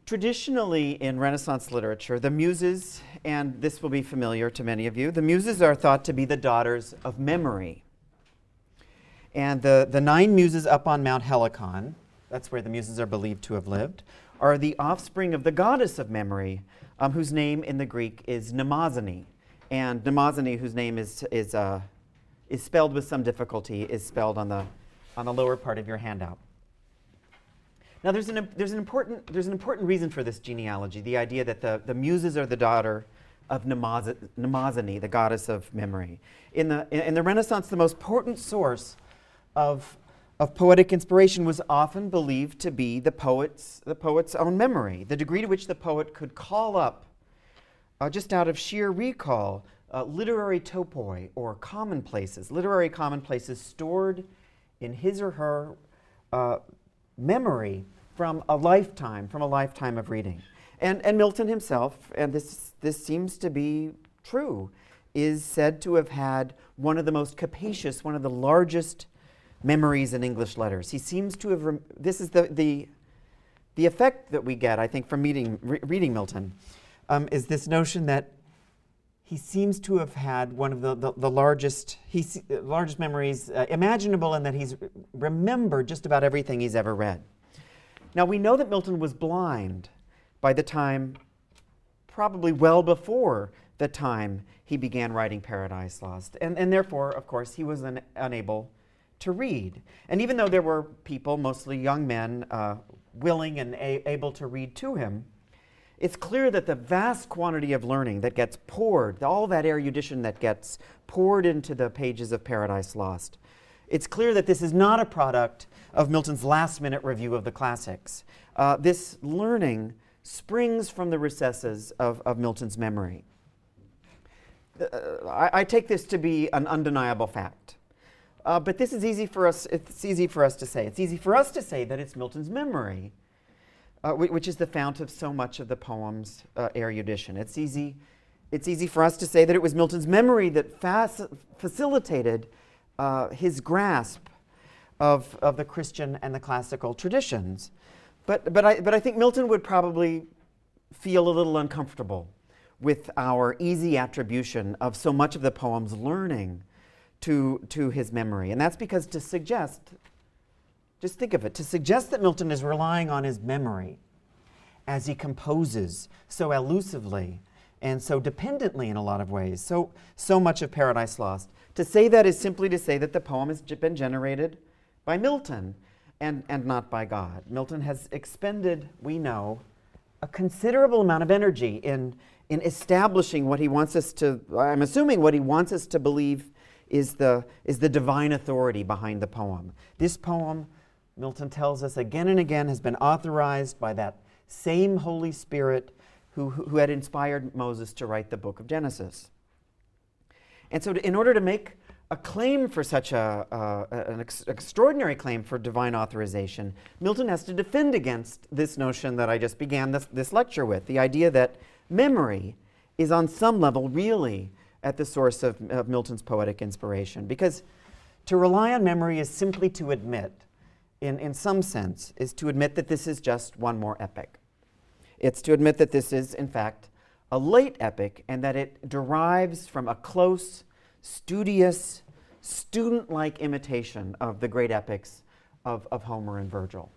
Traditionally, in Renaissance literature, the Muses, and this will be familiar to many of you, the Muses are thought to be the daughters of memory. And the 9 Muses up on Mount Helicon, that's where the Muses are believed to have lived, are the offspring of the goddess of memory, whose name in the Greek is Mnemosyne. And Mnemosyne, whose name is spelled with some difficulty, is spelled on the lower part of your handout. Now, there's an important reason for this genealogy, the idea that the Muses are the daughter of Mnemosyne, the goddess of memory. In the Renaissance, the most potent source of poetic inspiration was often believed to be the poet's own memory, the degree to which the poet could call up, just out of sheer recall, literary topoi or commonplaces, literary commonplaces stored in his or her memory from a lifetime of reading. And Milton himself, and this seems to be true, is said to have had one of the most capacious, one of the largest memories in English letters. He seems to have, this is the effect that we get, I think, from reading Milton, is this notion that he seems to have had one of the largest memories imaginable, and that he's remembered just about everything he's ever read. Now, we know that Milton was blind by the time, probably well before the time he began writing Paradise Lost. And therefore, of course, he was unable to read. And even though there were people, mostly young men, willing and able to read to him, it's clear that the vast quantity of learning that gets poured, all that erudition that gets poured into the pages of Paradise Lost, it's clear that this is not a product of Milton's last-minute review of the classics. This learning springs from the recesses of Milton's memory. I take this to be an undeniable fact. But this is easy for us. It's easy for us to say. It's easy for us to say that it's Milton's memory, which is the fount of so much of the poem's erudition. It's easy for us to say that it was Milton's memory that facilitated his grasp of the Christian and the classical traditions. But I think Milton would probably feel a little uncomfortable with our easy attribution of so much of the poem's learning to his memory. And that's because to suggest that Milton is relying on his memory as he composes so elusively and so dependently in a lot of ways, so much of Paradise Lost, to say that is simply to say that the poem has been generated by Milton and not by God. Milton has expended, we know, a considerable amount of energy in establishing what he wants us to, I'm assuming what he wants us to believe is the divine authority behind the poem. This poem, Milton tells us again and again, has been authorized by that same Holy Spirit who had inspired Moses to write the book of Genesis. And so in order to make a claim for such an extraordinary claim for divine authorization, Milton has to defend against this notion that I just began this lecture with, the idea that memory is on some level really at the source of Milton's poetic inspiration. Because to rely on memory is simply to admit, in some sense, is to admit that this is just one more epic. It's to admit that this is, in fact, a late epic, and that it derives from a close, studious, student-like imitation of the great epics of Homer and Virgil.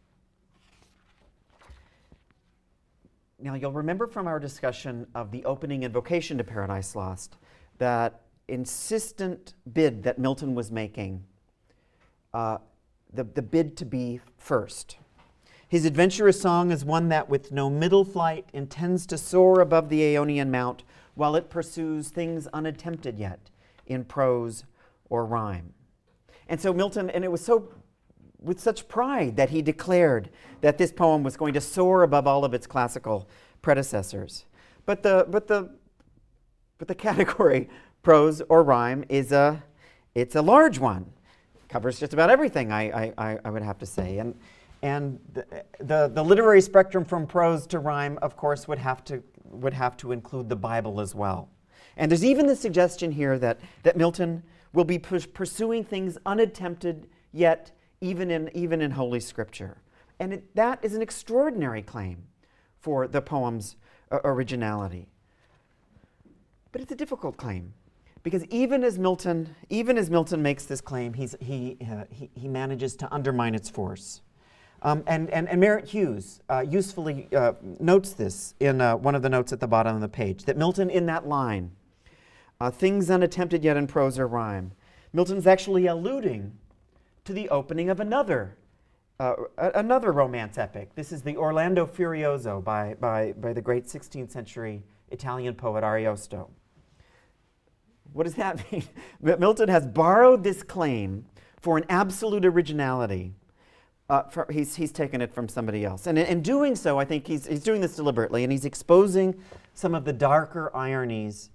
Now, you'll remember from our discussion of the opening invocation to Paradise Lost that insistent bid that Milton was making, the bid to be first. His adventurous song is one that with no middle flight intends to soar above the Aeonian mount while it pursues things unattempted yet in prose or rhyme. And so Milton, and it was so with such pride that he declared that this poem was going to soar above all of its classical predecessors. But the category prose or rhyme it's a large one. It covers just about everything, I would have to say. And the literary spectrum from prose to rhyme, of course, would have to include the Bible as well. And there's even the suggestion here that Milton will be pursuing things unattempted yet even in Holy Scripture. And that is an extraordinary claim for the poem's originality. But it's a difficult claim, because even as Milton makes this claim, he manages to undermine its force. And Merritt Hughes usefully notes this in one of the notes at the bottom of the page, that Milton, in that line, things unattempted yet in prose or rhyme, Milton's actually alluding to the opening of another romance epic. This is the Orlando Furioso by the great 16th century Italian poet Ariosto. What does that mean? Milton has borrowed this claim for an absolute originality. He's taken it from somebody else. And in doing so, I think he's doing this deliberately, and he's exposing some of the darker ironies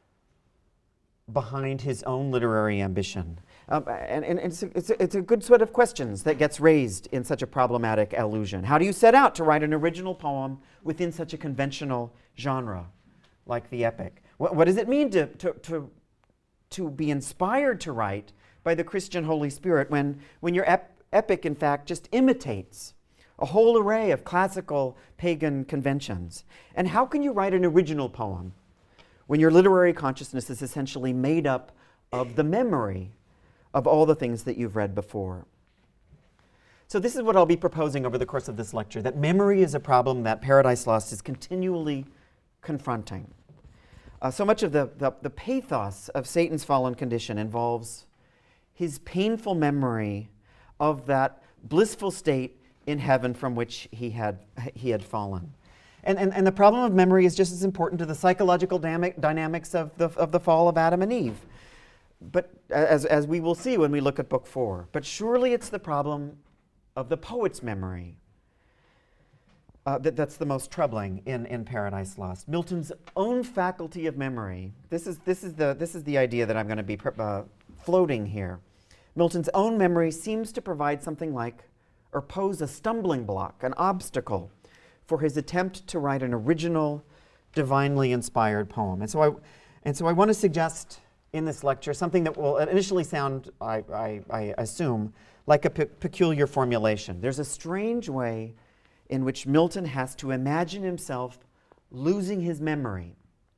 behind his own literary ambition. And it's a good set of questions that gets raised in such a problematic allusion. How do you set out to write an original poem within such a conventional genre like the epic? What does it mean to be inspired to write by the Christian Holy Spirit when your epic, in fact, just imitates a whole array of classical pagan conventions? And how can you write an original poem when your literary consciousness is essentially made up of the memory of all the things that you've read before? So this is what I'll be proposing over the course of this lecture, that memory is a problem that Paradise Lost is continually confronting. So much of the pathos of Satan's fallen condition involves his painful memory of that blissful state in heaven from which he had fallen. And the problem of memory is just as important to the psychological dynamics of the fall of Adam and Eve, but as we will see when we look at Book 4. But surely it's the problem of the poet's memory that's the most troubling in Paradise Lost. Milton's own faculty of memory. This is the idea that I'm going to be floating here. Milton's own memory seems to provide something like, or pose a stumbling block, an obstacle for his attempt to write an original, divinely inspired poem. And so I want to suggest in this lecture something that will initially sound, I assume, like a peculiar formulation. There's a strange way in which Milton has to imagine himself losing his memory.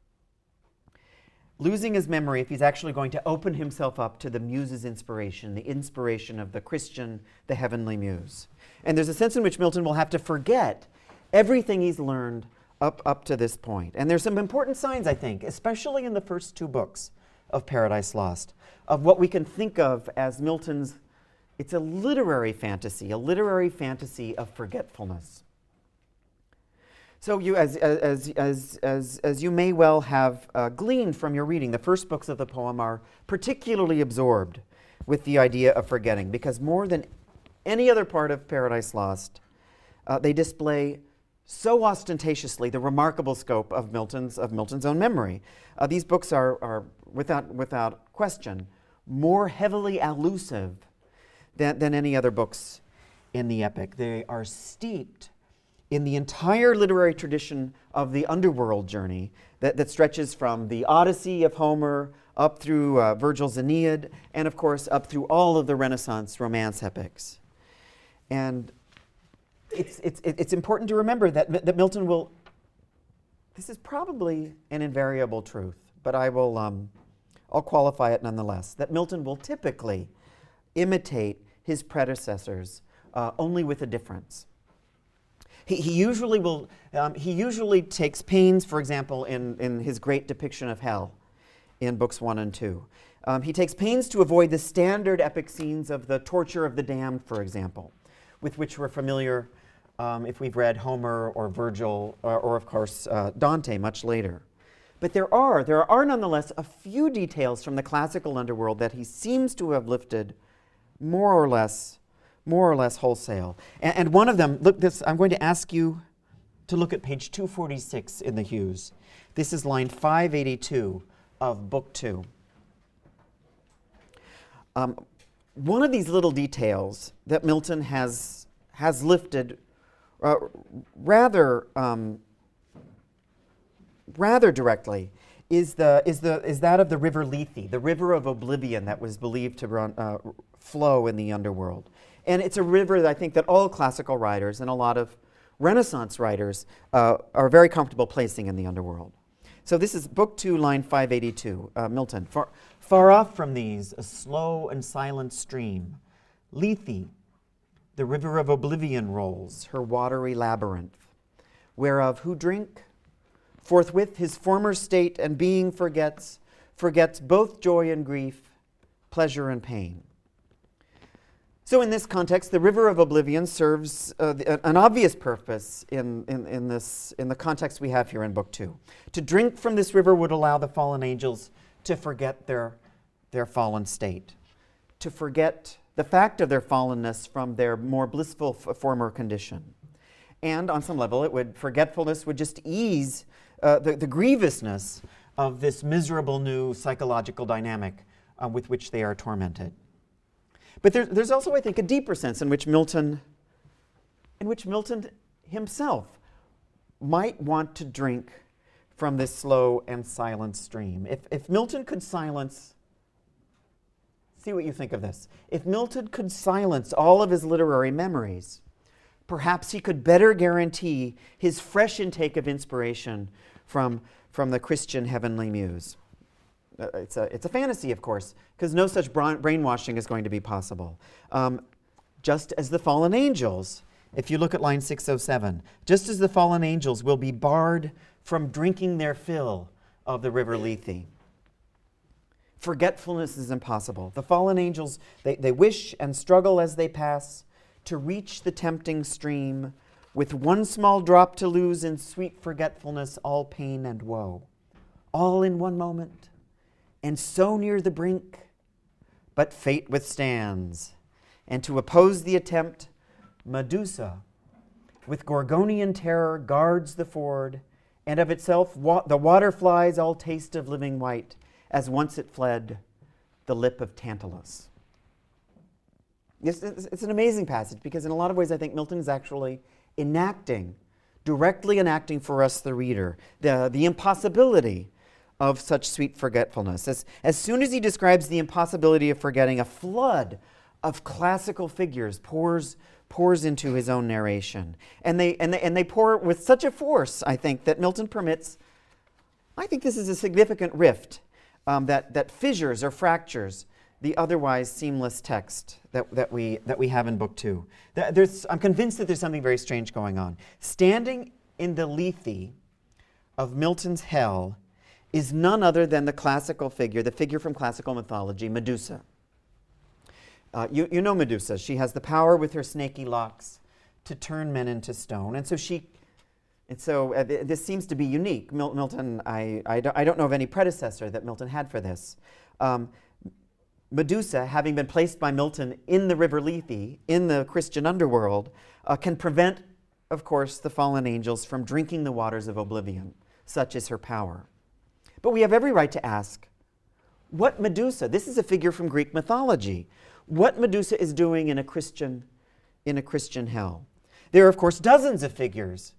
Losing his memory if he's actually going to open himself up to the muse's inspiration, the inspiration of the Christian, the heavenly muse. And there's a sense in which Milton will have to forget everything he's learned up to this point. And there's some important signs, I think, especially in the first two books of Paradise Lost, of what we can think of as Milton's, it's a literary fantasy of forgetfulness. So you, as you may well have gleaned from your reading, the first books of the poem are particularly absorbed with the idea of forgetting, because more than any other part of Paradise Lost, they display so ostentatiously the remarkable scope of Milton's own memory. These books are without question more heavily allusive than any other books in the epic. They are steeped in the entire literary tradition of the underworld journey that stretches from the Odyssey of Homer up through Virgil's Aeneid, and of course up through all of the Renaissance romance epics. And it's important to remember that Milton will, this is probably an invariable truth, but I'll qualify it nonetheless, that Milton will typically imitate his predecessors only with a difference. He usually takes pains, for example, in his great depiction of hell in books 1 and 2. He takes pains to avoid the standard epic scenes of the torture of the damned, for example, with which we're familiar if we've read Homer or Virgil or of course, Dante much later. But there are nonetheless a few details from the classical underworld that he seems to have lifted more or less wholesale. And one of them, I'm going to ask you to look at page 246 in the Hughes. This is line 582 of Book 2. One of these little details that Milton has lifted rather directly is that of the river Lethe, the river of oblivion that was believed to flow in the underworld. And it's a river that I think that all classical writers and a lot of Renaissance writers are very comfortable placing in the underworld. So this is Book 2, line 582, Milton. Far off from these, a slow and silent stream, Lethe, the river of oblivion rolls, her watery labyrinth, whereof who drink? Forthwith his former state and being forgets both joy and grief, pleasure and pain. So in this context, the river of oblivion serves an obvious purpose in the context we have here in Book 2. To drink from this river would allow the fallen angels to forget their fallen state, to forget the fact of their fallenness from their more blissful former condition. And on some level, forgetfulness would just ease the grievousness of this miserable new psychological dynamic with which they are tormented. But there's also, I think, a deeper sense in which Milton himself might want to drink from this slow and silent stream. If Milton could silence, see what you think of this. If Milton could silence all of his literary memories, perhaps he could better guarantee his fresh intake of inspiration from the Christian heavenly muse. It's a fantasy, of course, because no such brainwashing is going to be possible. Just as the fallen angels, if you look at line 607, just as the fallen angels will be barred from drinking their fill of the river Lethe. Forgetfulness is impossible. The fallen angels, they wish and struggle as they pass to reach the tempting stream, with one small drop to lose in sweet forgetfulness all pain and woe. All in one moment, and so near the brink, but fate withstands. And to oppose the attempt, Medusa, with Gorgonian terror, guards the ford, and of itself the water flies all taste of living white, as once it fled the lip of Tantalus. It's an amazing passage, because in a lot of ways I think Milton is actually directly enacting for us, the reader, the impossibility of such sweet forgetfulness. As soon as he describes the impossibility of forgetting, a flood of classical figures pours into his own narration. And they pour with such a force, I think, that Milton permits, I think this is a significant rift that fissures or fractures the otherwise seamless text that we have in Book 2. I'm convinced that there's something very strange going on. Standing in the Lethe of Milton's hell is none other than the classical figure, the figure from classical mythology, Medusa. You know Medusa. She has the power with her snaky locks to turn men into stone. And so this seems to be unique. Milton, I don't know of any predecessor that Milton had for this. Medusa, having been placed by Milton in the river Lethe, in the Christian underworld, can prevent, of course, the fallen angels from drinking the waters of oblivion. Such is her power. But we have every right to ask, what Medusa, this is a figure from Greek mythology, what Medusa is doing in a Christian hell? There are, of course, dozens of figures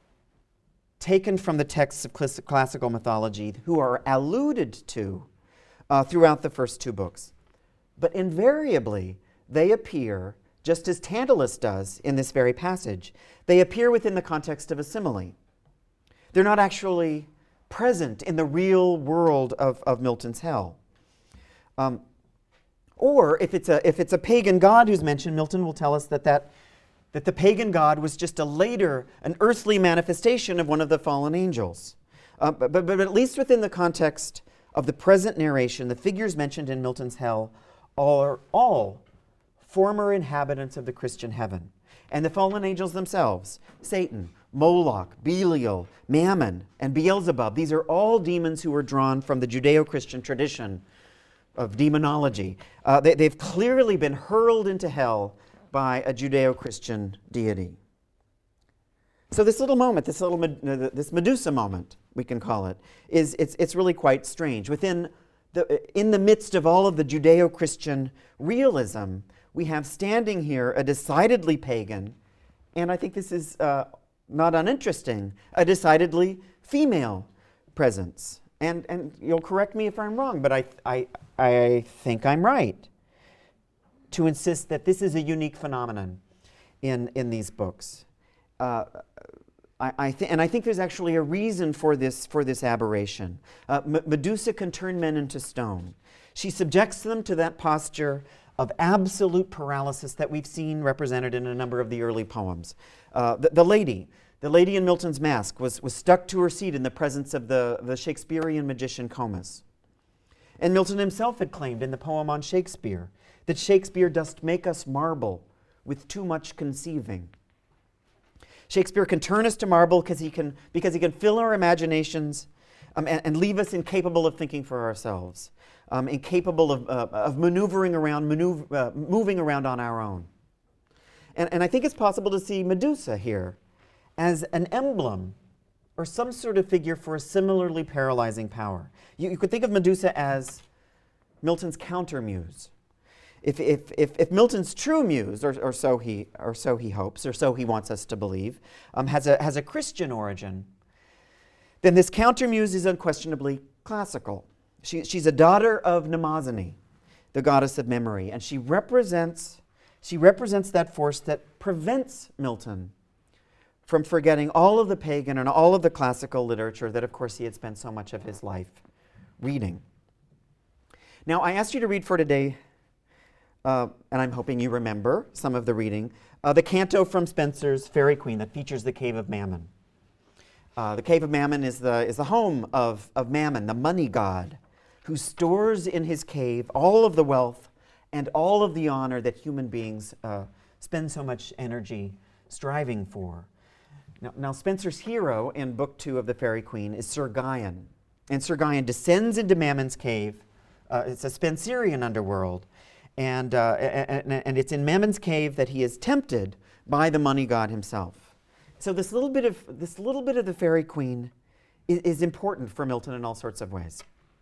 taken from the texts of classical mythology who are alluded to throughout the first two books. But invariably, they appear, just as Tantalus does in this very passage, they appear within the context of a simile. They're not actually present in the real world of Milton's hell. Or if it's a pagan god who's mentioned, Milton will tell us that the pagan god was just an earthly manifestation of one of the fallen angels. But at least within the context of the present narration, the figures mentioned in Milton's hell are all former inhabitants of the Christian heaven. And the fallen angels themselves, Satan, Moloch, Belial, Mammon, and Beelzebub, these are all demons who were drawn from the Judeo-Christian tradition of demonology. They've clearly been hurled into hell by a Judeo-Christian deity. So this little moment, this Medusa moment, we can call it, it's really quite strange. In the midst of all of the Judeo-Christian realism, we have standing here a decidedly pagan, and I think this is not uninteresting, a decidedly female presence. And you'll correct me if I'm wrong, but I think I'm right to insist that this is a unique phenomenon in these books. I think there's actually a reason for this aberration. Medusa can turn men into stone. She subjects them to that posture of absolute paralysis that we've seen represented in a number of the early poems. The lady in Milton's Masque was stuck to her seat in the presence of the Shakespearean magician Comus. And Milton himself had claimed in the poem on Shakespeare that Shakespeare dost make us marble with too much conceiving. Shakespeare can turn us to marble because he can fill our imaginations and leave us incapable of thinking for ourselves, incapable of maneuvering around, moving around on our own. And I think it's possible to see Medusa here as an emblem or some sort of figure for a similarly paralyzing power. You could think of Medusa as Milton's counter-muse. If Milton's true muse, or so he hopes, or so he wants us to believe, has a Christian origin, then this counter-muse is unquestionably classical. She's a daughter of Mnemosyne, the goddess of memory, and she represents that force that prevents Milton from forgetting all of the pagan and all of the classical literature that, of course, he had spent so much of his life reading. Now, I asked you to read for today, and I'm hoping you remember some of the reading, the canto from Spenser's Faerie Queene that features the Cave of Mammon. The Cave of Mammon is the home of Mammon, the money god, who stores in his cave all of the wealth and all of the honor that human beings spend so much energy striving for. Now, Spenser's hero in Book 2 of the Faerie Queene is Sir Gawain. And Sir Gawain descends into Mammon's cave. It's a Spenserian underworld. And it's in Mammon's cave that he is tempted by the money god himself. So this little bit of the Faerie Queene is important for Milton in all sorts of ways.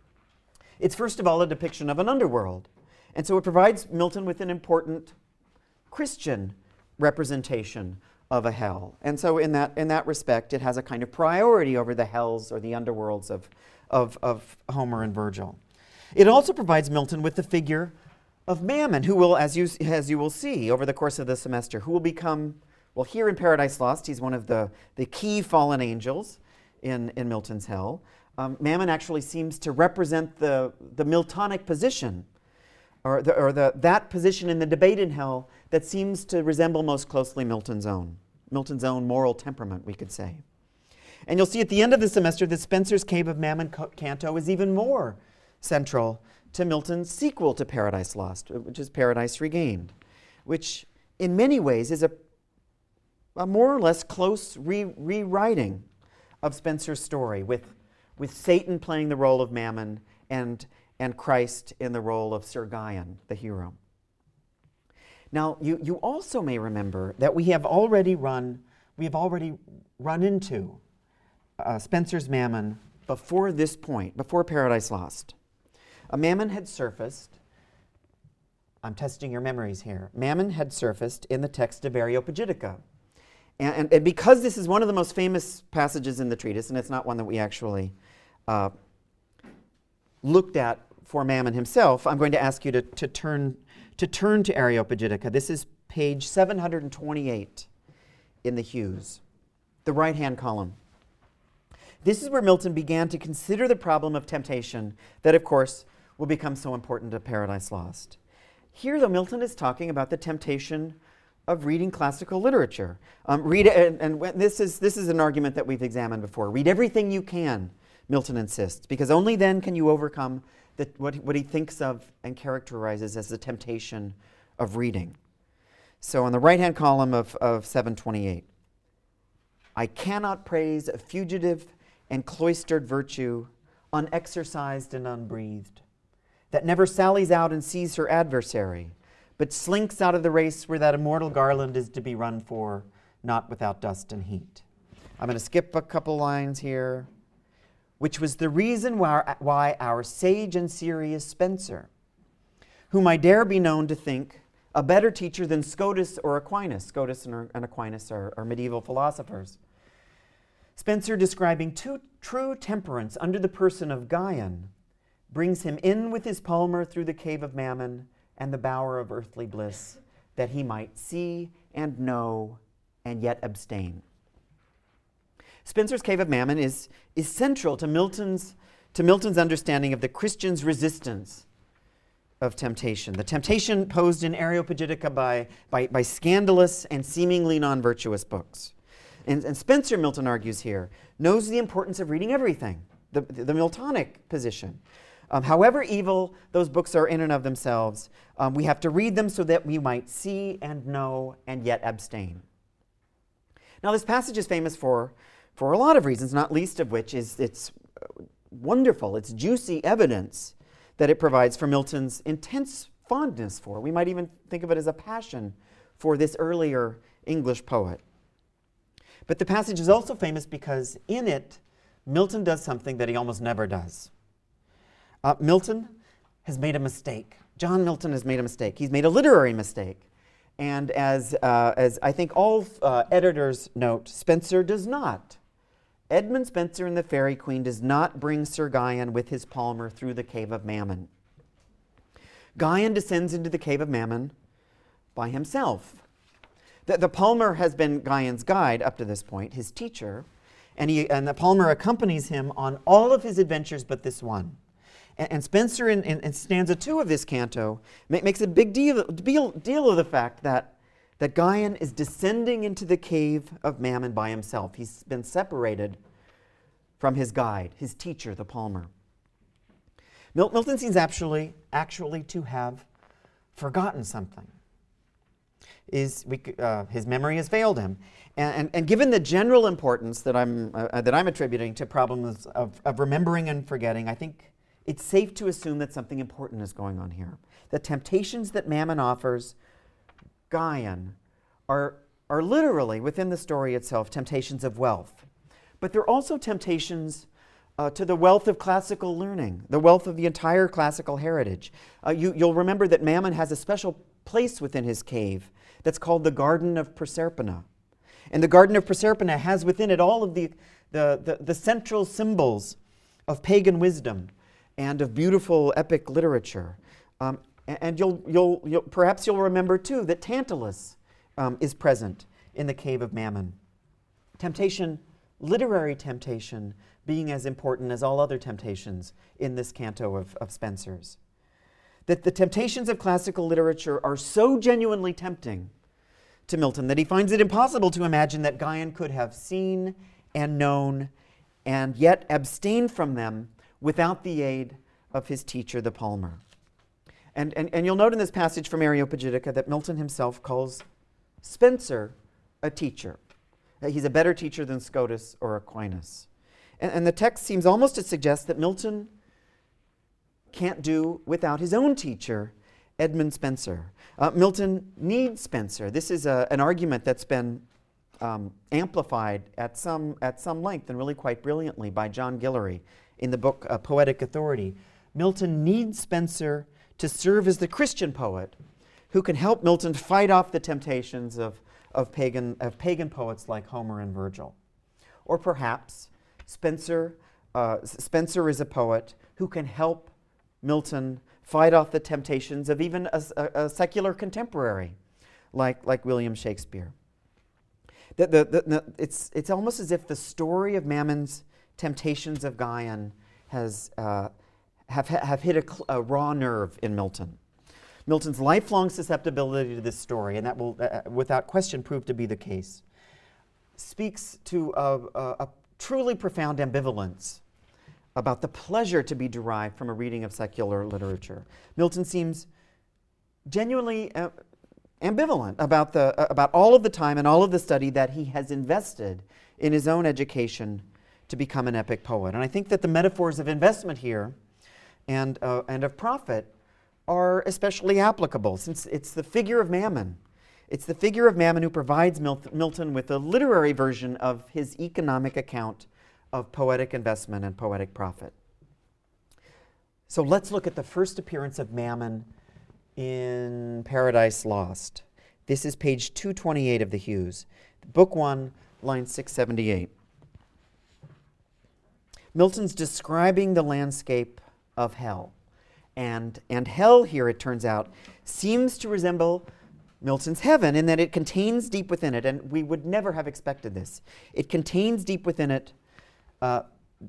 It's first of all a depiction of an underworld. And so it provides Milton with an important Christian representation of a hell. And so in that respect, it has a kind of priority over the hells or the underworlds of Homer and Virgil. It also provides Milton with the figure of Mammon, who will, as you will see over the course of the semester, who will become, well, here in Paradise Lost, he's one of the key fallen angels in Milton's hell. Mammon actually seems to represent the Miltonic position, or that position in the debate in hell that seems to resemble most closely Milton's own moral temperament, we could say. And you'll see at the end of the semester that Spenser's Cave of Mammon canto is even more central to Milton's sequel to Paradise Lost, which is Paradise Regained, which in many ways is a more or less close rewriting of Spenser's story, with Satan playing the role of Mammon and Christ in the role of Sir Gawain, the hero. Now, you also may remember that we have already run into Spenser's Mammon before this point, before Paradise Lost. Mammon had surfaced. I'm testing your memories here. Mammon had surfaced in the text of Areopagitica. And because this is one of the most famous passages in the treatise, and it's not one that we actually looked at for Mammon himself, I'm going to ask you to turn to Areopagitica. This is page 728 in the Hughes, the right-hand column. This is where Milton began to consider the problem of temptation that, of course, will become so important to Paradise Lost. Here, though, Milton is talking about the temptation of reading classical literature. This is an argument that we've examined before. Read everything you can, Milton insists, because only then can you overcome what he thinks of and characterizes as the temptation of reading. So on the right-hand column of 728, I cannot praise a fugitive and cloistered virtue, unexercised and unbreathed, that never sallies out and sees her adversary, but slinks out of the race where that immortal garland is to be run for, not without dust and heat. I'm going to skip a couple lines here. Which was the reason why our sage and serious Spenser, whom I dare be known to think a better teacher than Scotus or Aquinas. Scotus and Aquinas are medieval philosophers. Spenser, describing true temperance under the person of Gawain, brings him in with his palmer through the cave of Mammon and the bower of earthly bliss, that he might see and know and yet abstain. Spenser's Cave of Mammon is central to Milton's understanding of the Christian's resistance of temptation. The temptation posed in Areopagitica by scandalous and seemingly non-virtuous books. And Spenser, Milton argues here, knows the importance of reading everything, the Miltonic position. However evil those books are in and of themselves, we have to read them so that we might see and know and yet abstain. Now, this passage is famous for a lot of reasons, not least of which is its wonderful, its juicy evidence that it provides for Milton's intense fondness for. We might even think of it as a passion for this earlier English poet. But the passage is also famous because in it, Milton does something that he almost never does. Milton has made a mistake. John Milton has made a mistake. He's made a literary mistake. And as I think all editors note, Spenser does not. Edmund Spenser in The Faerie Queene does not bring Sir Guyon with his palmer through the Cave of Mammon. Guyon descends into the Cave of Mammon by himself. The palmer has been Guyon's guide up to this point, his teacher, and the palmer accompanies him on all of his adventures but this one. And Spenser in stanza 2 of this canto makes a big deal of the fact that Guyon is descending into the Cave of Mammon by himself. He's been separated from his guide, his teacher, the palmer. Milton seems actually to have forgotten something. His memory has failed him. And given the general importance that I'm attributing to problems of remembering and forgetting, I think it's safe to assume that something important is going on here. The temptations that Mammon offers Guyon are literally, within the story itself, temptations of wealth. But they're also temptations to the wealth of classical learning, the wealth of the entire classical heritage. You'll remember that Mammon has a special place within his cave that's called the Garden of Proserpina. And the Garden of Proserpina has within it all of the central symbols of pagan wisdom and of beautiful epic literature. And perhaps you'll remember too that Tantalus is present in the Cave of Mammon. Temptation, literary temptation, being as important as all other temptations in this canto of Spenser's. That the temptations of classical literature are so genuinely tempting to Milton that he finds it impossible to imagine that Guyon could have seen and known and yet abstained from them without the aid of his teacher, the palmer. And you'll note in this passage from Areopagitica that Milton himself calls Spenser a teacher. He's a better teacher than Scotus or Aquinas. And the text seems almost to suggest that Milton can't do without his own teacher, Edmund Spenser. Milton needs Spenser. This is an argument that's been amplified at some length and really quite brilliantly by John Guillory in the book Poetic Authority. Milton needs Spenser to serve as the Christian poet who can help Milton fight off the temptations of pagan poets like Homer and Virgil. Or perhaps Spenser is a poet who can help Milton fight off the temptations of even a secular contemporary like William Shakespeare. It's almost as if the story of Mammon's temptations of Guyon have hit a raw nerve in Milton. Milton's lifelong susceptibility to this story, and that will, without question, prove to be the case, speaks to a truly profound ambivalence about the pleasure to be derived from a reading of secular literature. Milton seems genuinely ambivalent about all of the time and all of the study that he has invested in his own education to become an epic poet. And I think that the metaphors of investment here and of profit are especially applicable, since it's the figure of Mammon. It's the figure of Mammon who provides Milton with a literary version of his economic account of poetic investment and poetic profit. So let's look at the first appearance of Mammon in Paradise Lost. This is page 228 of the Hughes, book 1, line 678. Milton's describing the landscape of hell. And hell here, it turns out, seems to resemble Milton's heaven in that it contains deep within it, and we would never have expected this, it contains deep within it a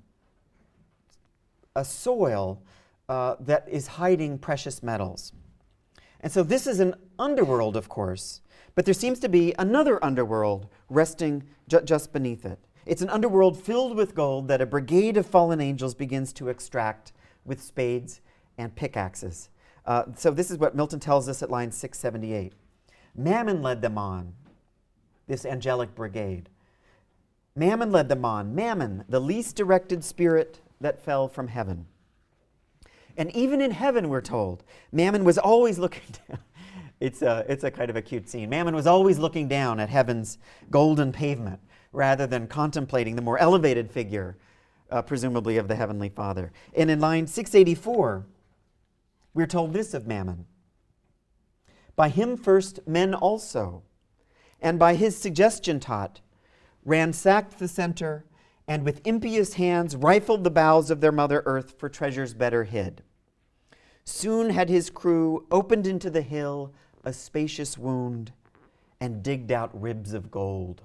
soil that is hiding precious metals. And so this is an underworld, of course, but there seems to be another underworld resting just beneath it. It's an underworld filled with gold that a brigade of fallen angels begins to extract with spades and pickaxes. So this is what Milton tells us at line 678. Mammon led them on, this angelic brigade. Mammon led them on. Mammon, the least directed spirit that fell from heaven. And even in heaven, we're told, Mammon was always looking down. It's a kind of a cute scene. Mammon was always looking down at heaven's golden pavement rather than contemplating the more elevated figure, presumably of the Heavenly Father. And in line 684, we're told this of Mammon. By him first men also, and by his suggestion taught, ransacked the center, and with impious hands rifled the bowels of their mother earth for treasures better hid. Soon had his crew opened into the hill a spacious wound, and digged out ribs of gold.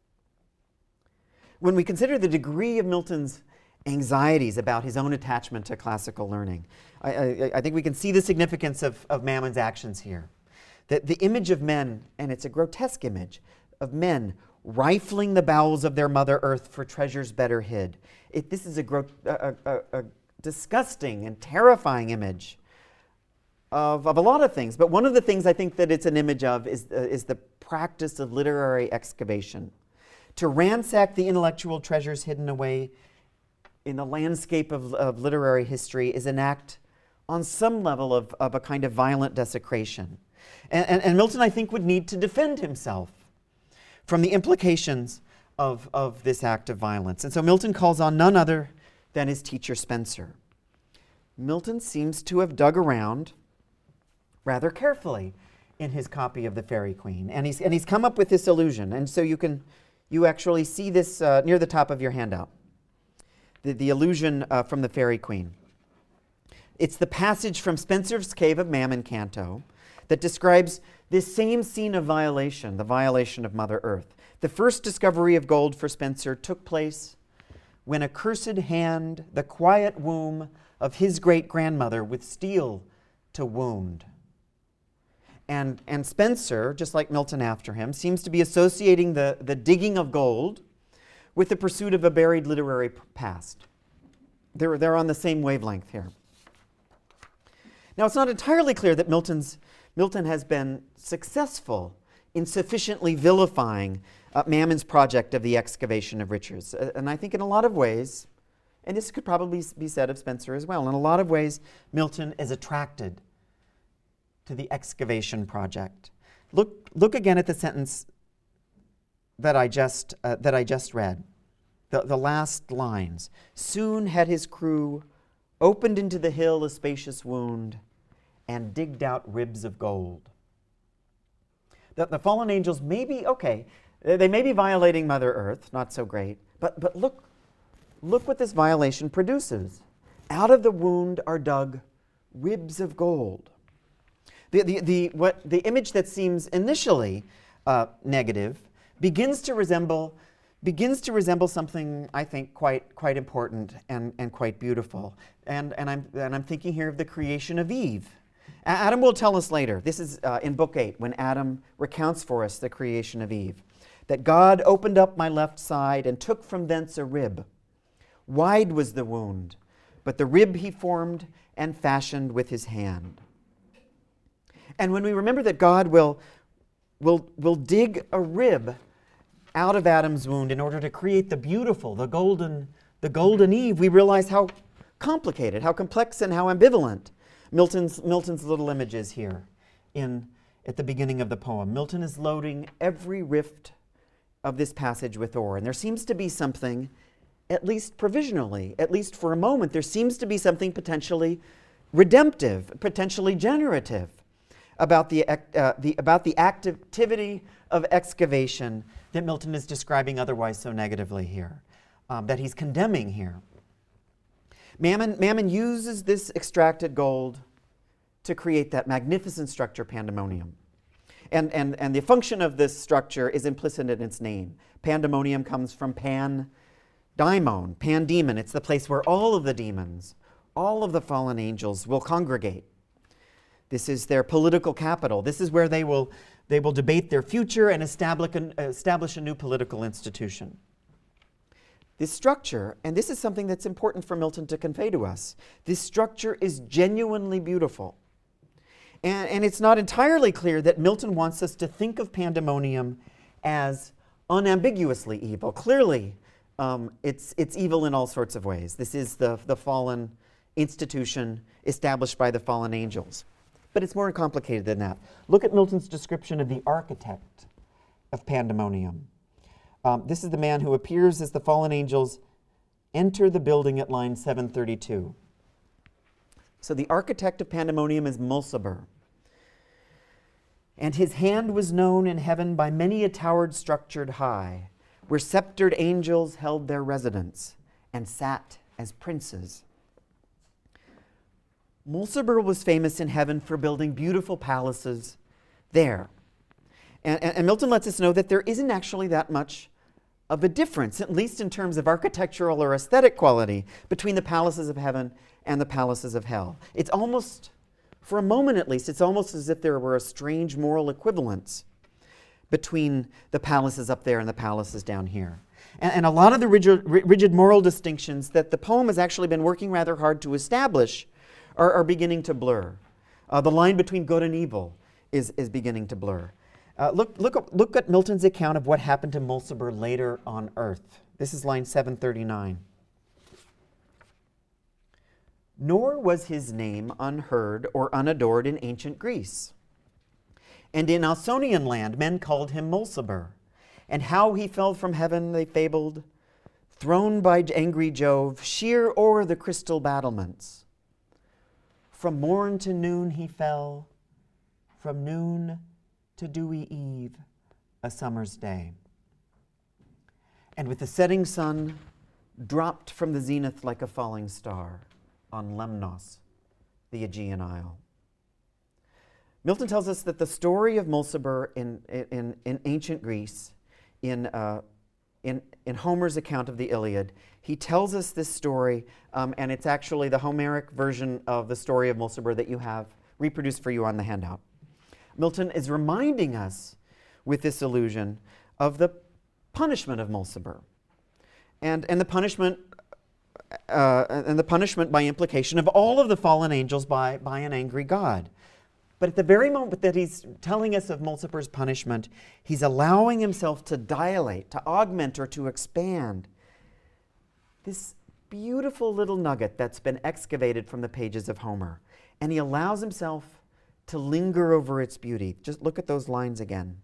When we consider the degree of Milton's anxieties about his own attachment to classical learning, I think we can see the significance of Mammon's actions here. That the image of men, and it's a grotesque image, of men rifling the bowels of their mother earth for treasures better hid. This is a disgusting and terrifying image of a lot of things. But one of the things I think that it's an image of is the practice of literary excavation. To ransack the intellectual treasures hidden away in the landscape of literary history is an act on some level of a kind of violent desecration. And Milton, I think, would need to defend himself from the implications of this act of violence. And so Milton calls on none other than his teacher Spenser. Milton seems to have dug around rather carefully in his copy of the Faerie Queene. And he's come up with this allusion. And so you actually see this near the top of your handout. The allusion from the Faerie Queene. It's the passage from Spenser's Cave of Mammon canto that describes this same scene of violation, the violation of Mother Earth. The first discovery of gold for Spenser took place when a cursed hand the quiet womb of his great-grandmother with steel to wound. And Spenser, just like Milton after him, seems to be associating the digging of gold with the pursuit of a buried literary past. They're on the same wavelength here. Now, it's not entirely clear that Milton has been successful in sufficiently vilifying Mammon's project of the excavation of riches. And I think in a lot of ways, and this could probably be said of Spenser as well, in a lot of ways, Milton is attracted to the excavation project. Look again at the sentence that I just read, the last lines. Soon had his crew opened into the hill a spacious wound, and digged out ribs of gold. The fallen angels may be, okay, they may be violating Mother Earth, not so great, but look what this violation produces. Out of the wound are dug ribs of gold. The image that seems initially negative begins to resemble something, I think, quite important and quite beautiful. And I'm thinking here of the creation of Eve. Adam will tell us later, this is in Book 8, when Adam recounts for us the creation of Eve, that God opened up my left side and took from thence a rib. Wide was the wound, but the rib he formed and fashioned with his hand. And when we remember that God will dig a rib out of Adam's wound in order to create the beautiful, the golden Eve, we realize how complicated, how complex, and how ambivalent Milton's little images here at the beginning of the poem. Milton is loading every rift of this passage with ore. And there seems to be something, at least provisionally, at least for a moment, there seems to be something potentially redemptive, potentially generative about the activity of excavation that Milton is describing otherwise so negatively here, that he's condemning here. Mammon uses this extracted gold to create that magnificent structure, Pandemonium. And the function of this structure is implicit in its name. Pandemonium comes from pan-daimon, pan-demon. It's the place where all of the demons, all of the fallen angels will congregate. This is their political capital. This is where they will debate their future and establish a new political institution. This structure, and this is something that's important for Milton to convey to us, this structure is genuinely beautiful. And it's not entirely clear that Milton wants us to think of pandemonium as unambiguously evil. Clearly, it's evil in all sorts of ways. This is the fallen institution established by the fallen angels. But it's more complicated than that. Look at Milton's description of the architect of pandemonium. This is the man who appears as the fallen angels enter the building at line 732. So the architect of pandemonium is Mulciber. And his hand was known in heaven by many a towered structured high, where sceptred angels held their residence and sat as princes. Mulciber was famous in heaven for building beautiful palaces there. And Milton lets us know that there isn't actually that much of a difference, at least in terms of architectural or aesthetic quality, between the palaces of heaven and the palaces of hell. It's almost, for a moment at least, it's almost as if there were a strange moral equivalence between the palaces up there and the palaces down here. And a lot of the rigid moral distinctions that the poem has actually been working rather hard to establish are beginning to blur. The line between good and evil is beginning to blur. Look at Milton's account of what happened to Mulciber later on earth. This is line 739. Nor was his name unheard or unadored in ancient Greece. And in Ausonian land men called him Mulciber. And how he fell from heaven they fabled, thrown by angry Jove, sheer o'er the crystal battlements. From morn to noon he fell, from noon to dewy eve, a summer's day. And with the setting sun, dropped from the zenith like a falling star on Lemnos, the Aegean Isle. Milton tells us that the story of Mulciber in ancient Greece, in Homer's account of the Iliad, he tells us this story, and it's actually the Homeric version of the story of Mulciber that you have reproduced for you on the handout. Milton is reminding us with this allusion of the punishment of Mulciber, and the punishment by implication of all of the fallen angels by an angry God. But at the very moment that he's telling us of Mulciber's punishment, he's allowing himself to dilate, to augment, or to expand this beautiful little nugget that's been excavated from the pages of Homer. And he allows himself to linger over its beauty. Just look at those lines again.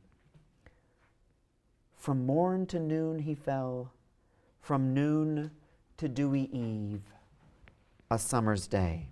From morn to noon he fell, from noon to dewy eve, a summer's day.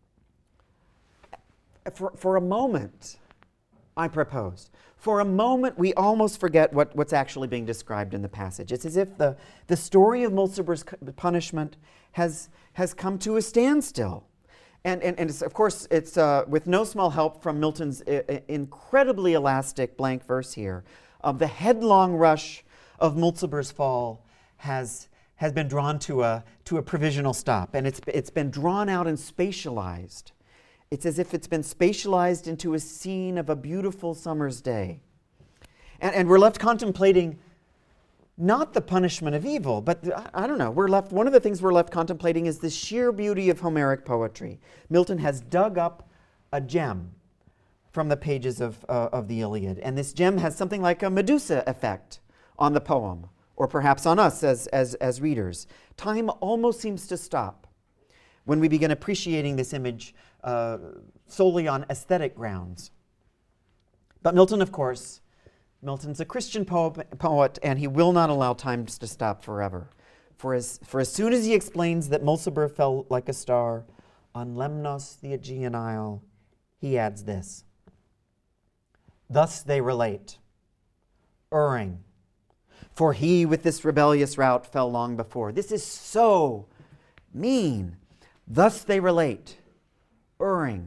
For a moment, I propose, for a moment we almost forget what's actually being described in the passage. It's as if the story of Mulciber's punishment has come to a standstill. And it's, of course, it's with no small help from Milton's incredibly elastic blank verse here. The headlong rush of Mulciber's fall has been drawn to a provisional stop, and it's been drawn out and spatialized. It's as if it's been spatialized into a scene of a beautiful summer's day. And we're left contemplating not the punishment of evil, but I don't know, one of the things we're left contemplating is the sheer beauty of Homeric poetry. Milton has dug up a gem from the pages of the Iliad, and this gem has something like a Medusa effect on the poem, or perhaps on us as readers. Time almost seems to stop when we begin appreciating this image solely on aesthetic grounds. But Milton, of course, Milton's a Christian poet, and he will not allow time to stop forever. For as soon as he explains that Mulciber fell like a star on Lemnos, the Aegean Isle, he adds this. Thus they relate, erring, for he with this rebellious rout fell long before. This is so mean. Thus they relate, erring,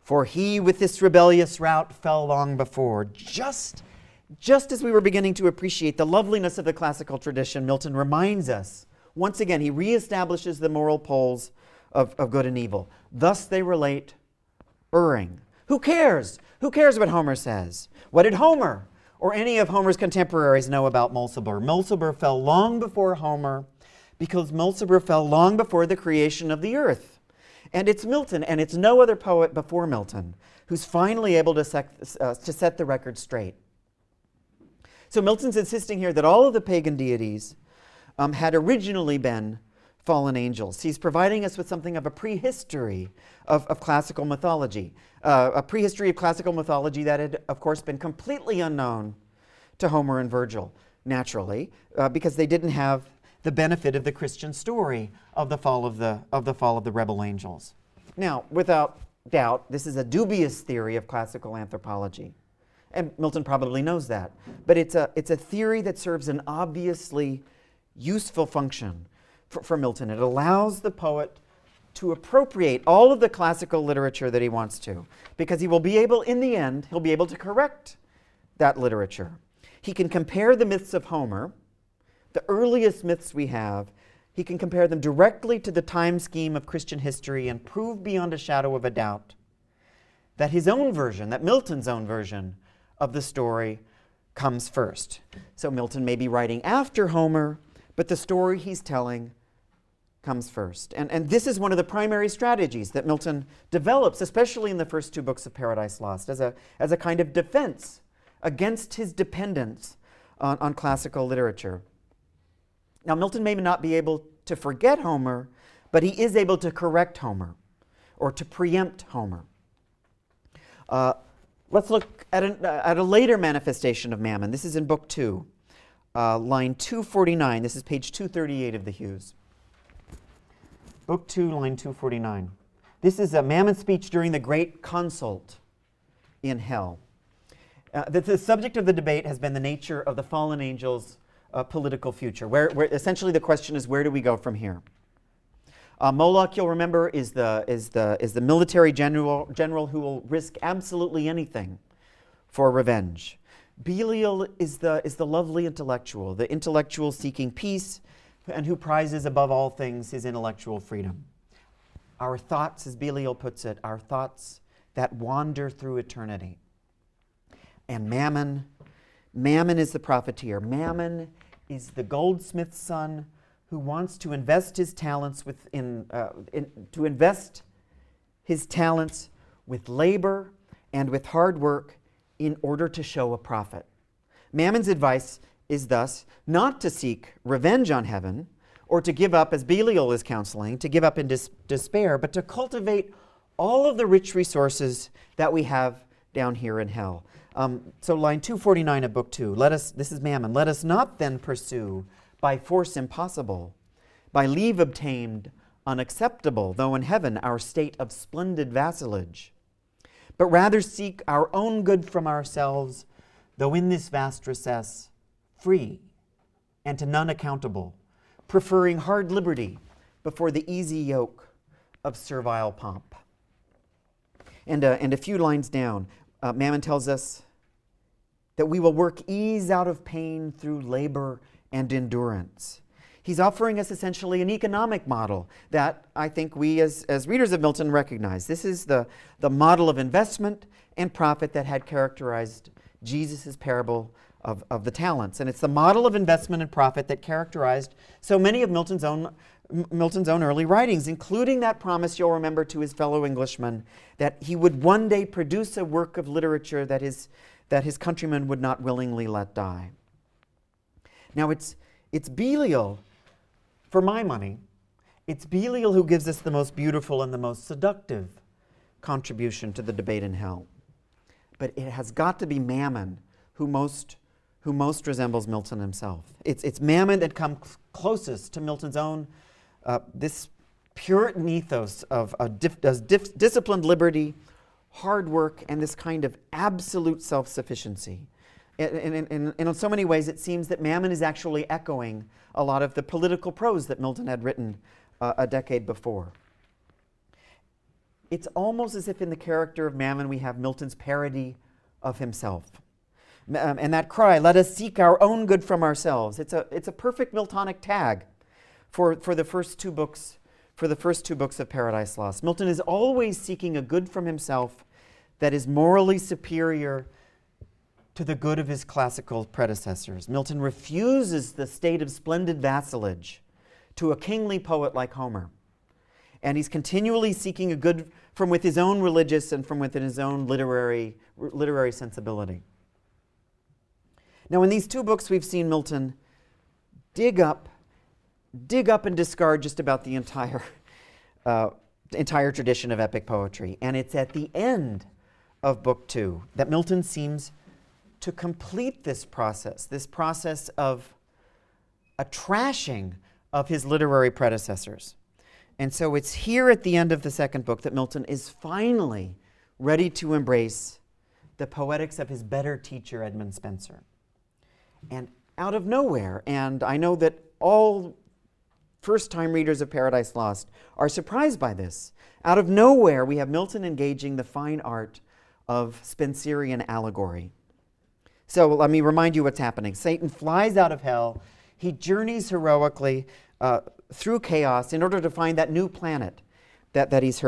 For he with this rebellious rout fell long before. Just as we were beginning to appreciate the loveliness of the classical tradition, Milton reminds us, once again, he reestablishes the moral poles of good and evil. Thus they relate, erring. Who cares? Who cares what Homer says? What did Homer or any of Homer's contemporaries know about Mulciber? Mulciber fell long before Homer because Mulciber fell long before the creation of the earth. And it's Milton, and it's no other poet before Milton, who's finally able to set the record straight. So Milton's insisting here that all of the pagan deities had originally been fallen angels. He's providing us with something of a prehistory of classical mythology, a prehistory of classical mythology that had, of course, been completely unknown to Homer and Virgil, naturally, because they didn't have the benefit of the Christian story of the fall of the rebel angels. Now, without doubt, this is a dubious theory of classical anthropology, and Milton probably knows that. But it's a theory that serves an obviously useful function for Milton. It allows the poet to appropriate all of the classical literature that he wants to, because he will be able, in the end, he'll be able to correct that literature. He can compare the myths of Homer, the earliest myths we have, he can compare them directly to the time scheme of Christian history and prove beyond a shadow of a doubt that his own version, that Milton's own version of the story comes first. So Milton may be writing after Homer, but the story he's telling comes first. And this is one of the primary strategies that Milton develops, especially in the first two books of Paradise Lost, as a kind of defense against his dependence on classical literature. Now, Milton may not be able to forget Homer, but he is able to correct Homer, or to preempt Homer. Let's look at a later manifestation of Mammon. This is in Book 2, line 249. This is page 238 of the Hughes. Book 2, line 249. This is a Mammon's speech during the Great Consult in Hell. The subject of the debate has been the nature of the fallen angels' political future, where essentially the question is, where do we go from here? Moloch, you'll remember, is the military general who will risk absolutely anything for revenge. Belial is the lovely intellectual, the intellectual seeking peace, and who prizes above all things his intellectual freedom. Our thoughts, as Belial puts it, our thoughts that wander through eternity. And Mammon is the profiteer. Mammon is the goldsmith's son who wants to invest his talents with labor and with hard work in order to show a profit. Mammon's advice is thus not to seek revenge on heaven or to give up, as Belial is counseling, to give up in despair, but to cultivate all of the rich resources that we have down here in hell. So line 249 of Book 2, this is Mammon, let us not then pursue by force impossible, by leave obtained unacceptable, though in heaven our state of splendid vassalage, but rather seek our own good from ourselves, though in this vast recess, free and to none accountable, preferring hard liberty before the easy yoke of servile pomp. And a few lines down, Mammon tells us that we will work ease out of pain through labor and endurance. He's offering us essentially an economic model that I think we as readers of Milton recognize. This is the model of investment and profit that had characterized Jesus' parable of the talents. And it's the model of investment and profit that characterized so many of Milton's own early writings, including that promise, you'll remember, to his fellow Englishmen that he would one day produce a work of literature that his countrymen would not willingly let die. Now it's Belial, for my money, it's Belial who gives us the most beautiful and the most seductive contribution to the debate in hell. But it has got to be Mammon who most resembles Milton himself. It's Mammon that comes closest to Milton's own this Puritan ethos of disciplined liberty, hard work, and this kind of absolute self-sufficiency. And in so many ways, it seems that Mammon is actually echoing a lot of the political prose that Milton had written a decade before. it's almost as if in the character of Mammon we have Milton's parody of himself. And that cry, let us seek our own good from ourselves. It's a perfect Miltonic tag for the first two books of Paradise Lost. Milton is always seeking a good from himself that is morally superior to the good of his classical predecessors. Milton refuses the state of splendid vassalage to a kingly poet like Homer. And he's continually seeking a good from within his own religious and from within his own literary sensibility. Now, in these two books, we've seen Milton dig up and discard just about the entire tradition of epic poetry. And it's at the end of Book 2 that Milton seems to complete this process of a trashing of his literary predecessors. And so it's here at the end of the second book that Milton is finally ready to embrace the poetics of his better teacher, Edmund Spenser. And out of nowhere, and I know that all first-time readers of Paradise Lost are surprised by this, out of nowhere we have Milton engaging the fine art of Spenserian allegory. So let me remind you what's happening. Satan flies out of hell. He journeys heroically through chaos in order to find that new planet that he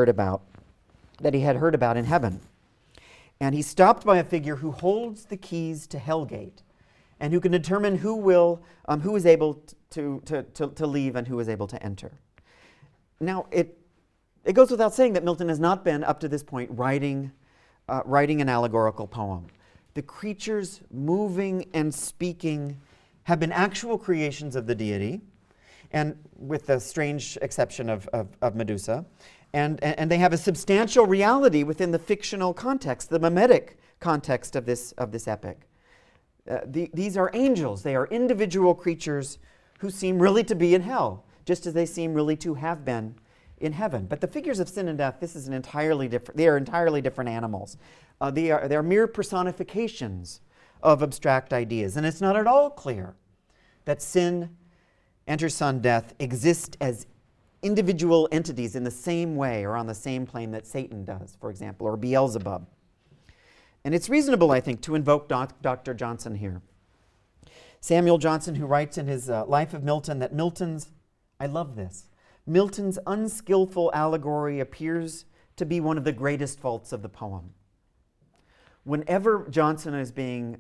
had heard about in heaven. And he's stopped by a figure who holds the keys to Hellgate and who can determine who is able to leave and who is able to enter. Now, it goes without saying that Milton has not been, up to this point, writing an allegorical poem. The creatures moving and speaking have been actual creations of the deity, and with the strange exception of Medusa, and they have a substantial reality within the fictional context, the mimetic context of this epic. These are angels. They are individual creatures who seem really to be in hell, just as they seem really to have been in heaven. But the figures of sin and death, this is they are entirely different animals. They are mere personifications of abstract ideas. And it's not at all clear that sin and her son death exist as individual entities in the same way or on the same plane that Satan does, for example, or Beelzebub. And it's reasonable, I think, to invoke Dr. Johnson here. Samuel Johnson, who writes in his Life of Milton that Milton's unskillful allegory appears to be one of the greatest faults of the poem. Whenever Johnson is being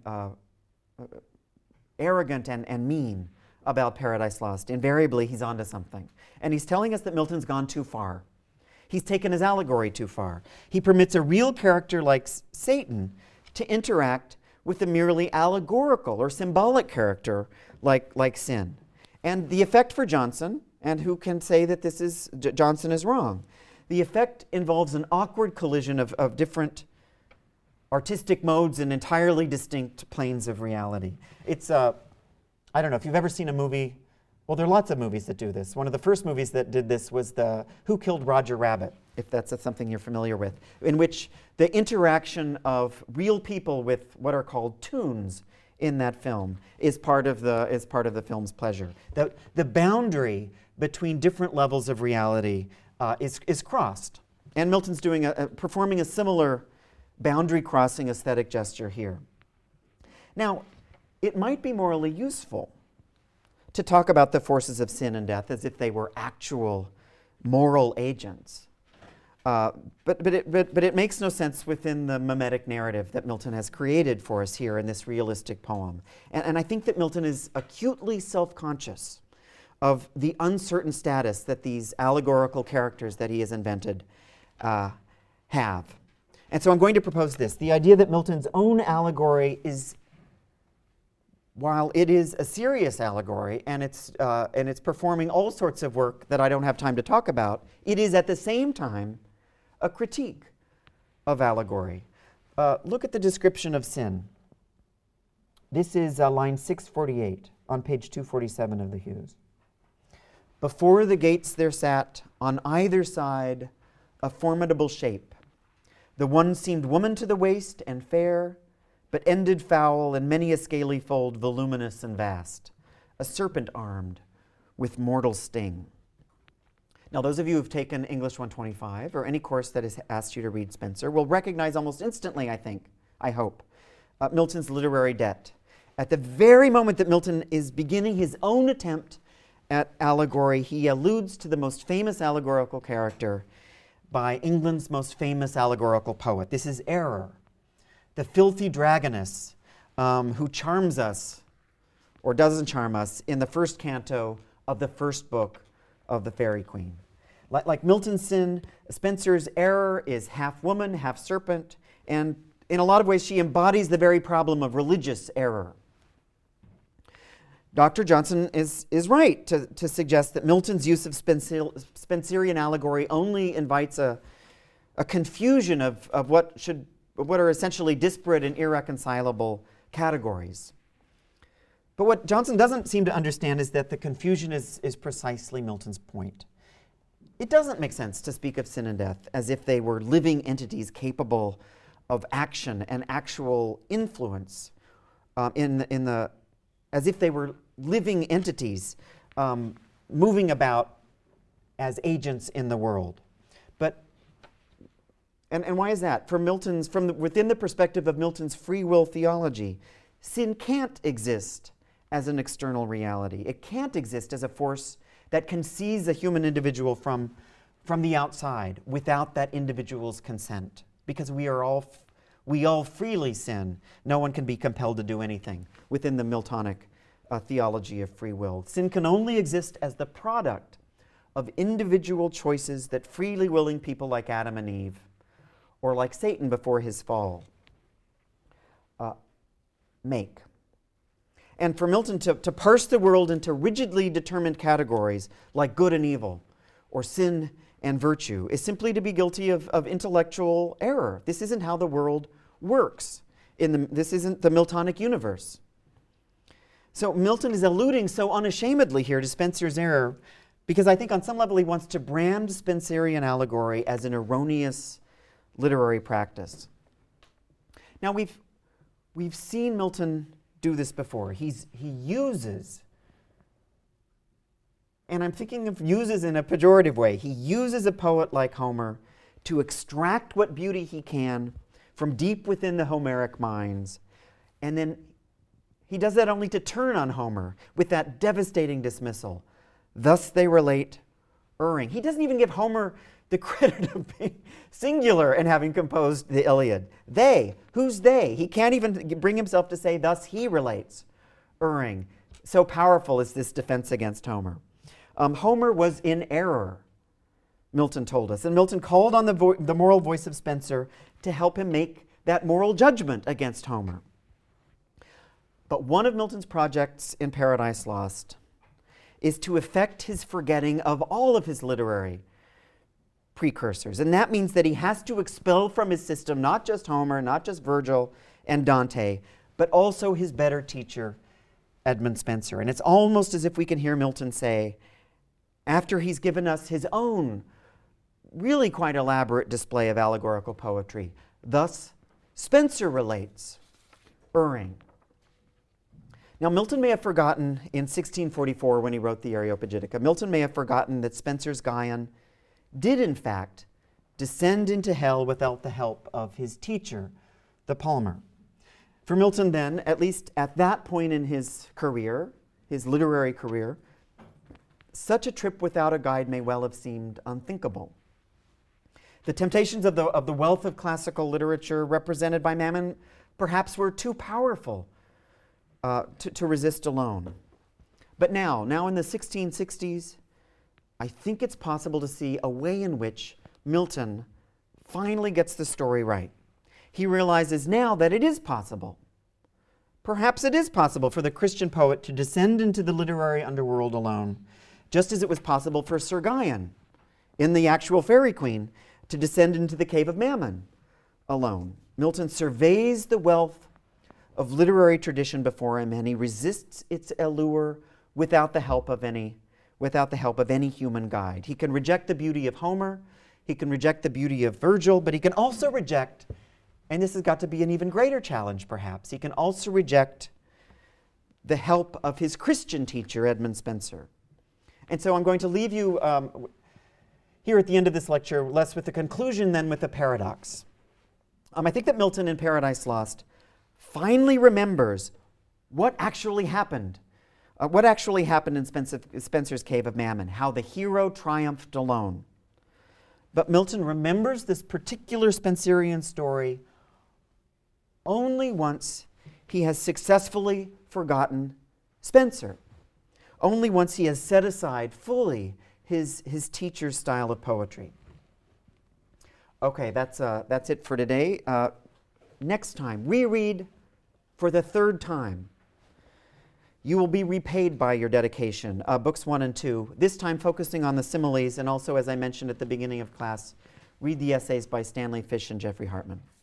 arrogant and mean about Paradise Lost, invariably he's onto something. And he's telling us that Milton's gone too far. He's taken his allegory too far. He permits a real character like Satan to interact with a merely allegorical or symbolic character like sin. And the effect for Johnson, and who can say that Johnson is wrong, the effect involves an awkward collision of different artistic modes and entirely distinct planes of reality. It's, I don't know, if you've ever seen a movie, well, there are lots of movies that do this. One of the first movies that did this was the Who Killed Roger Rabbit, if that's something you're familiar with, in which the interaction of real people with what are called tunes in that film is part of the film's pleasure. The boundary between different levels of reality is crossed. And Milton's performing a similar boundary crossing aesthetic gesture here. Now, it might be morally useful to talk about the forces of sin and death as if they were actual moral agents. But it makes no sense within the mimetic narrative that Milton has created for us here in this realistic poem. And I think that Milton is acutely self-conscious of the uncertain status that these allegorical characters that he has invented have. And so I'm going to propose this. The idea that Milton's own allegory is, while it is a serious allegory and it's performing all sorts of work that I don't have time to talk about, it is at the same time a critique of allegory. Look at the description of sin. This is line 648 on page 247 of the Hughes. Before the gates there sat, on either side, a formidable shape. The one seemed woman to the waist and fair, but ended foul in many a scaly fold, voluminous and vast, a serpent armed with mortal sting. Now, those of you who've taken English 125 or any course that has asked you to read Spenser will recognize almost instantly, I hope, Milton's literary debt. At the very moment that Milton is beginning his own attempt at allegory, he alludes to the most famous allegorical character by England's most famous allegorical poet. This is Error, the filthy dragoness who charms us, or doesn't charm us, in the first canto of the first book of the Faerie Queene. Like Milton's sin, Spenser's Error is half woman, half serpent, and in a lot of ways she embodies the very problem of religious error. Dr. Johnson is right to suggest that Milton's use of Spenserian allegory only invites a confusion of what are essentially disparate and irreconcilable categories. But what Johnson doesn't seem to understand is that the confusion is precisely Milton's point. It doesn't make sense to speak of sin and death as if they were living entities capable of action and actual influence, as if they were living entities moving about as agents in the world. But and why is that? Within the perspective of Milton's free will theology, sin can't exist as an external reality. It can't exist as a force that can seize a human individual from the outside without that individual's consent, because we all freely sin. No one can be compelled to do anything within the Miltonic theology of free will. Sin can only exist as the product of individual choices that freely willing people like Adam and Eve, or like Satan before his fall, make. And for Milton to parse the world into rigidly determined categories like good and evil, or sin and virtue, is simply to be guilty of intellectual error. This isn't how the world works. This isn't the Miltonic universe. So Milton is alluding so unashamedly here to Spenser's error because I think on some level he wants to brand Spenserian allegory as an erroneous literary practice. Now we've seen Milton do this before. He uses, and I'm thinking of uses in a pejorative way, he uses a poet like Homer to extract what beauty he can from deep within the Homeric minds, and then he does that only to turn on Homer with that devastating dismissal. Thus they relate, erring. He doesn't even give Homer the credit of being singular and having composed the Iliad. They, who's they? He can't even bring himself to say, thus he relates, erring. So powerful is this defense against Homer. Homer was in error, Milton told us, and Milton called on the moral voice of Spenser to help him make that moral judgment against Homer. But one of Milton's projects in Paradise Lost is to effect his forgetting of all of his literary precursors. And that means that he has to expel from his system not just Homer, not just Virgil and Dante, but also his better teacher, Edmund Spenser. And it's almost as if we can hear Milton say, after he's given us his own really quite elaborate display of allegorical poetry, thus Spenser relates, erring. Now, Milton may have forgotten in 1644 when he wrote the Areopagitica, Milton may have forgotten that Spenser's Guion did in fact descend into hell without the help of his teacher, the Palmer. For Milton then, at least at that point in his career, his literary career, such a trip without a guide may well have seemed unthinkable. The temptations of the wealth of classical literature represented by Mammon perhaps were too powerful to resist alone. But now in the 1660s, I think it's possible to see a way in which Milton finally gets the story right. He realizes now that it is possible. Perhaps it is possible for the Christian poet to descend into the literary underworld alone, just as it was possible for Sir Guion in the actual Faerie Queene to descend into the cave of Mammon alone. Milton surveys the wealth of literary tradition before him, and he resists its allure without the help of any human guide. He can reject the beauty of Homer, he can reject the beauty of Virgil, but he can also reject, and this has got to be an even greater challenge perhaps, he can also reject the help of his Christian teacher, Edmund Spenser. And so I'm going to leave you here at the end of this lecture, less with the conclusion than with the paradox. I think that Milton in Paradise Lost finally remembers what actually happened. What actually happened in Spencer's Cave of Mammon, how the hero triumphed alone. But Milton remembers this particular Spenserian story only once he has successfully forgotten Spenser. Only once he has set aside fully his teacher's style of poetry. Okay, that's it for today. Next time, reread for the third time. You will be repaid by your dedication, books 1 and 2, this time focusing on the similes, and also, as I mentioned at the beginning of class, read the essays by Stanley Fish and Jeffrey Hartman.